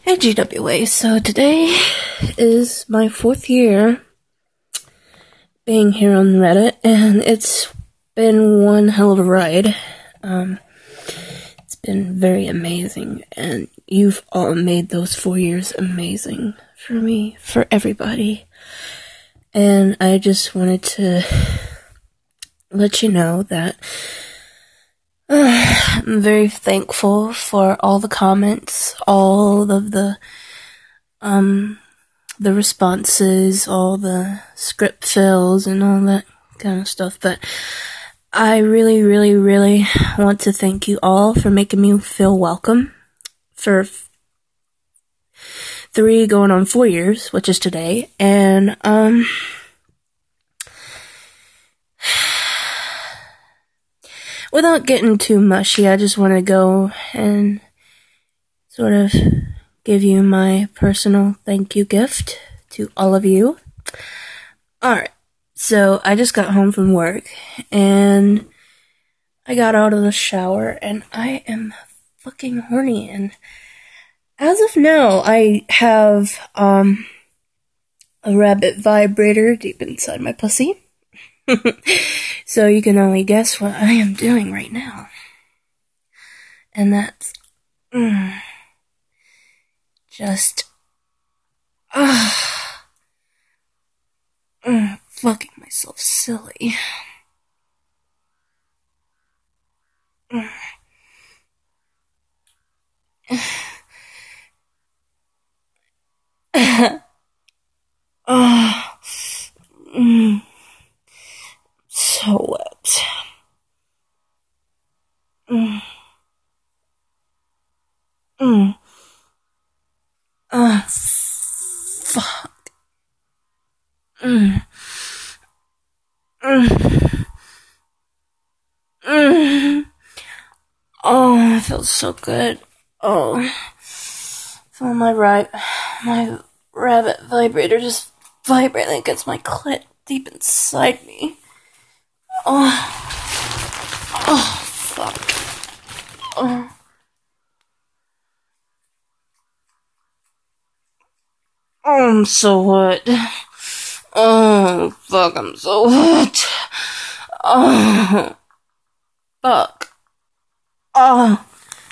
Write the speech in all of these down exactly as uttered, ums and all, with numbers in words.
Hey G W A, so today is my fourth year being here on Reddit, and it's been one hell of a ride. Um, it's been very amazing, and you've all made those four years amazing for me, for everybody. And I just wanted to let you know that uh, I'm very thankful for all the comments, all of the um the responses, all the script fills and all that kind of stuff. But I really, really, really want to thank you all for making me feel welcome for three going on four years, which is today. And um without getting too mushy, I just want to go and sort of give you my personal thank you gift to all of you. Alright, so I just got home from work, and I got out of the shower, and I am fucking horny, and as of now, I have, um, a rabbit vibrator deep inside my pussy. So you can only guess what I am doing right now. And that's mm, just uh, uh, fucking myself silly. Uh, uh, mm, so wet. Mm. Mm. Uh, fuck. Mm. Mm. Mm. Oh, it feels so good. Oh, feel my right, my rabbit vibrator just vibrating against my clit deep inside me. Oh, oh, fuck. Oh. Oh, I'm so wet. Oh, fuck, I'm so wet. Oh, fuck. Oh.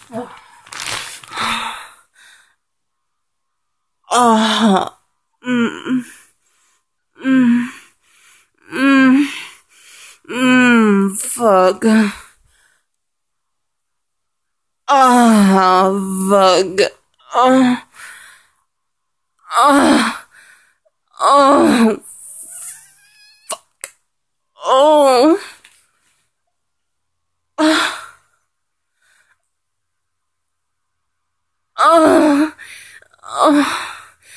Oh. Mm. Mm. Mm. Mm. Fuck. Oh, fuck. Oh. Oh. Oh. Fuck. Oh. Oh. Oh. Oh.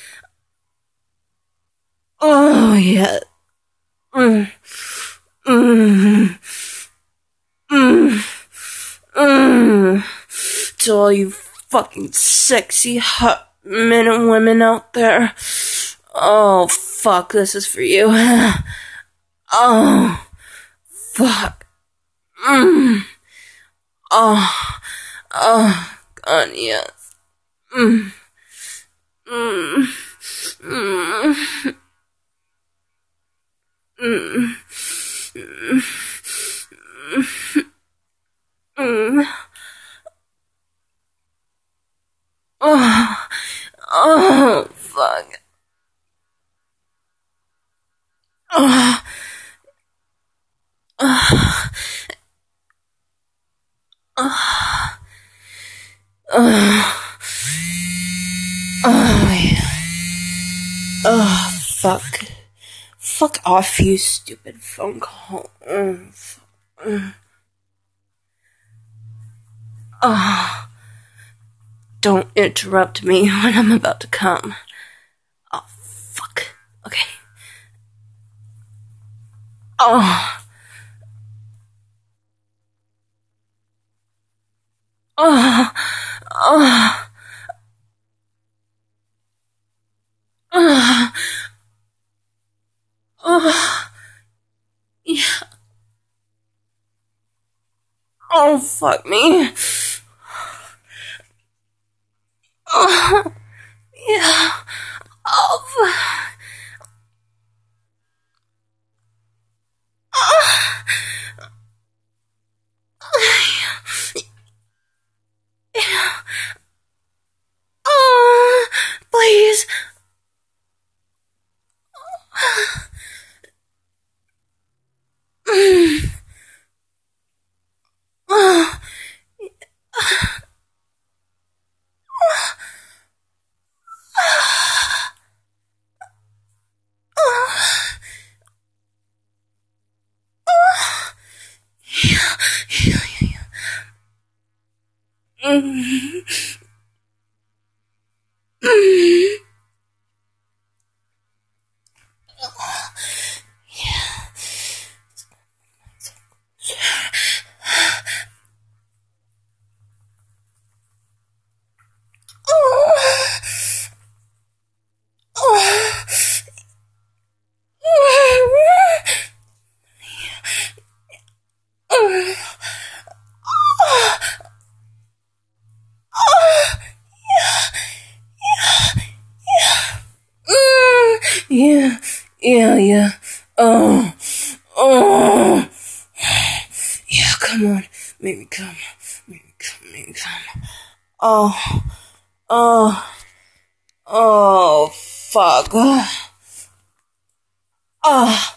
Oh, yeah. Mm. Mm. Mm. Mm. To all you fucking sexy, hot men and women out there. Oh, fuck, this is for you. Oh, fuck. Mm. Oh, oh, God, yes. Mm. Mm. Mm. Mm. Mm. Oh, oh, fuck. Oh, oh, oh, oh, oh, yeah. Oh, fuck. Fuck off, you stupid phone call. Mm. Mm. Oh, don't interrupt me when I'm about to come. Oh, fuck. Okay. Oh. Oh. Oh. Oh. Oh. Yeah. Oh, fuck me. Oh. Yeah, yeah, yeah. Oh, oh. Yeah, come on. Make me come. Make me come, make me come. Oh, oh, oh, fuck. Oh,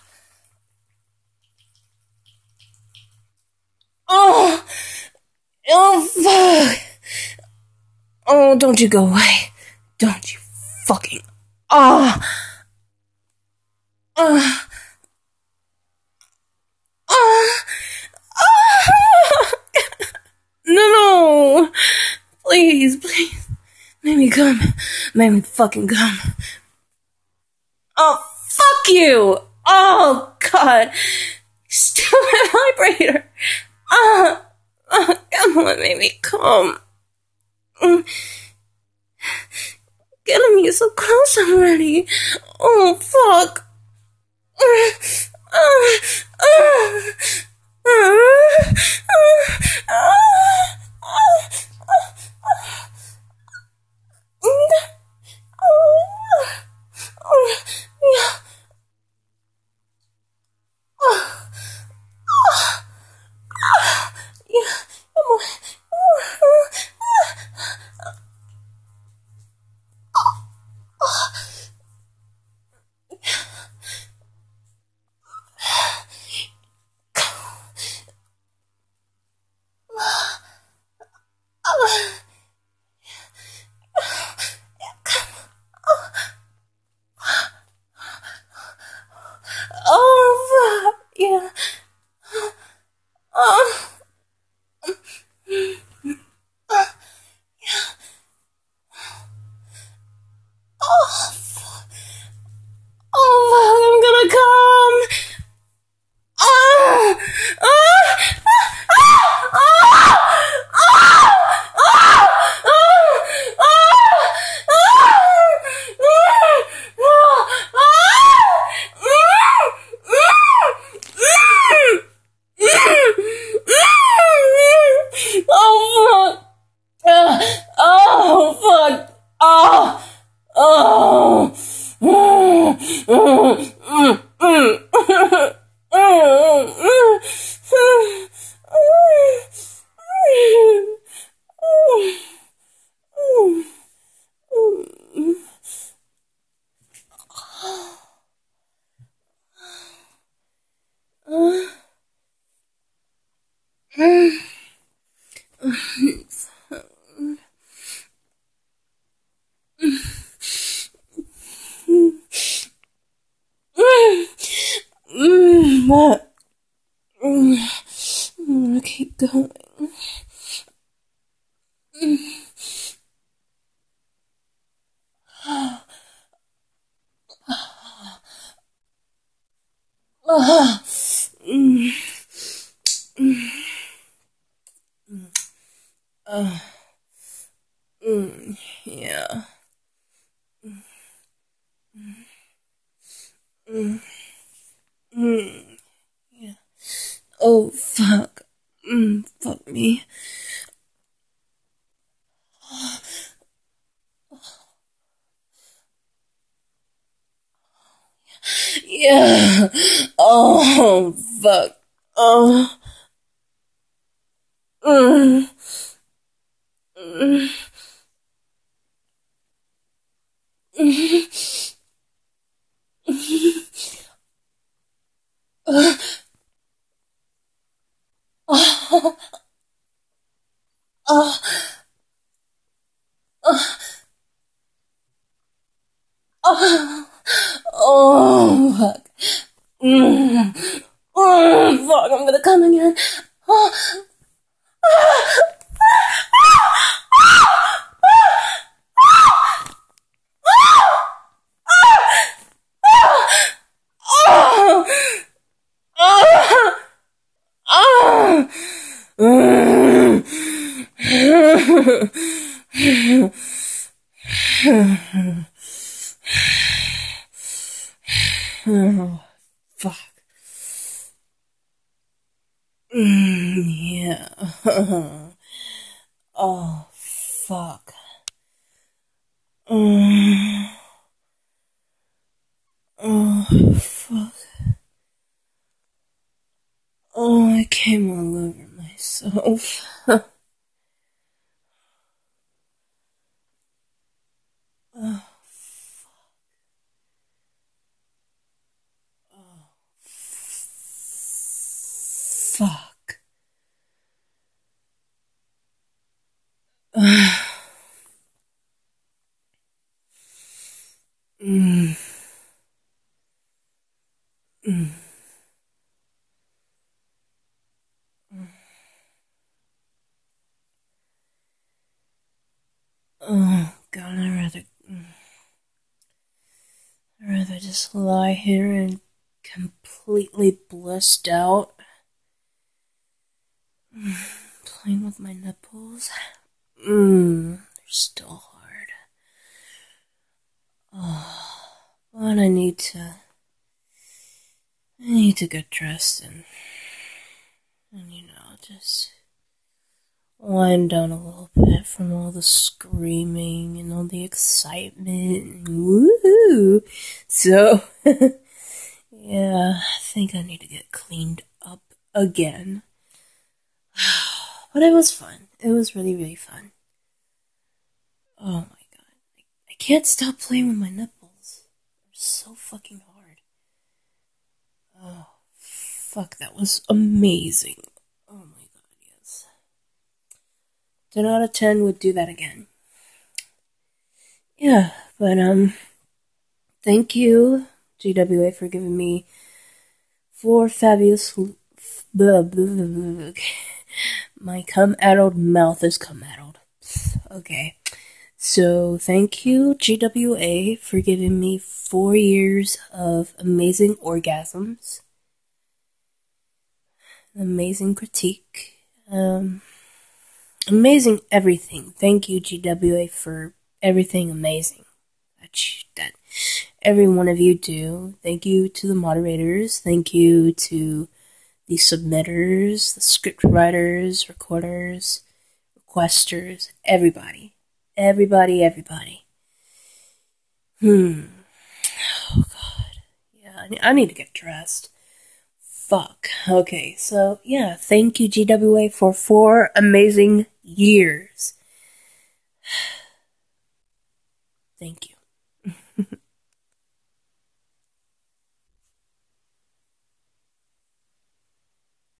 oh, oh, fuck. Oh, don't you go away. Don't you fucking. Oh, oh, oh, oh. No, no. Please, please. Make me come. Make me fucking come. Oh, fuck you. Oh, God. Stupid vibrator. Oh, oh, come on, make me come. Getting me so close already. Oh, fuck. Oh, fuck. Yeah. Oh. Oh, fuck, I'm gonna come. Ah! Ah! Oh, fuck. Oh, oh. What? I'm gonna keep going. Uh, mm, mm, uh, mm, yeah. Mm, mm, yeah. Oh, fuck. Mm, fuck me. Yeah. Oh, fuck. Oh. Mm, mm, mm, uh, oh, oh, oh, oh, oh, fuck. Mm, oh, fuck, I'm gonna come again. Oh, oh, oh, oh. Mm. Oh, fuck. Mm, yeah. Oh, fuck. Mm. five. Oh, fuck. mm. Mm. Oh, God, I'd rather... I'd rather just lie here and completely blissed out. Playing with my nipples. Mmm, they're still hard. Oh, but I need to... I need to get dressed and... And, you know, just... wind down a little bit from all the screaming and all the excitement. Woohoo! So, yeah, I think I need to get cleaned up again. But it was fun. It was really, really fun. Oh my god. I can't stop playing with my nipples. They're so fucking hard. Oh, fuck, that was amazing. Oh my god, yes. ten out of ten would do that again. Yeah, but, um, thank you, G W A, for giving me four fabulous... Blah, blah, blah, blah. My cum-addled mouth is cum-addled. Okay. So, thank you, G W A, for giving me four years of amazing orgasms. Amazing critique. Um, amazing everything. Thank you, G W A, for everything amazing that, you, that every one of you do. Thank you to the moderators. Thank you to the submitters, the script writers, recorders, requesters, everybody. Everybody, everybody. Hmm. Oh, God. Yeah, I need to get dressed. Fuck. Okay, so, yeah, thank you, G W A, for four amazing years. Thank you.